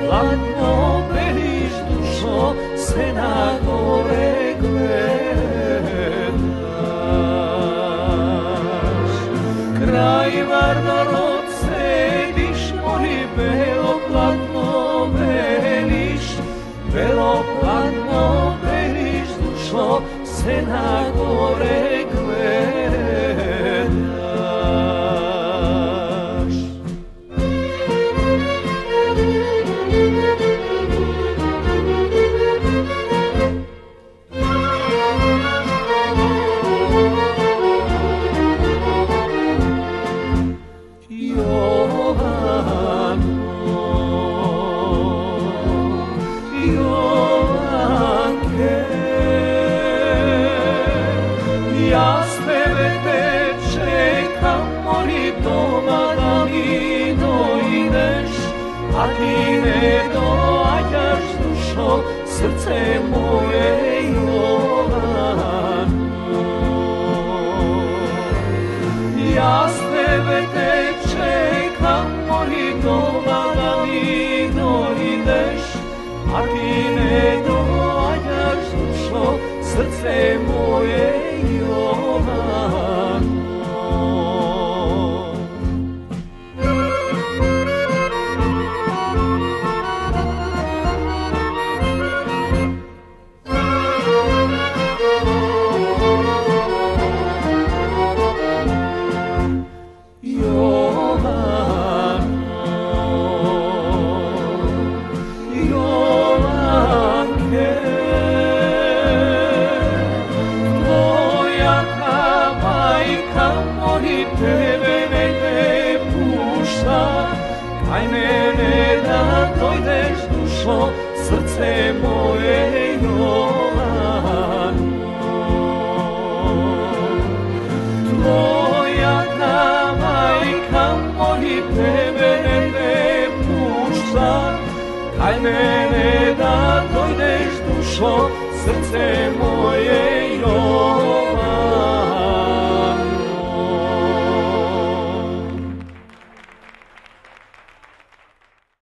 Hladno veliš dušo, se na gore gledaš. Kraj Vardar sediš, mori belo hladno veliš, belo hladno veliš dušo, se na gore gledaš. Ja s tebe te čekam, mori doma da mi dojdeš, a ti ne dođaš dušo, srce moje Jovano. Ja s tebe te čekam, mori doma da mi dojdeš, a ti ne dođaš dušo, srce moje Jovano. Tebe ne pušta, kaj mene da dojdeš dušo, srce moje Jovano. Tvoja majka moli tebe ne pušta, kaj mene da dojdeš dušo, srce moje Jovano.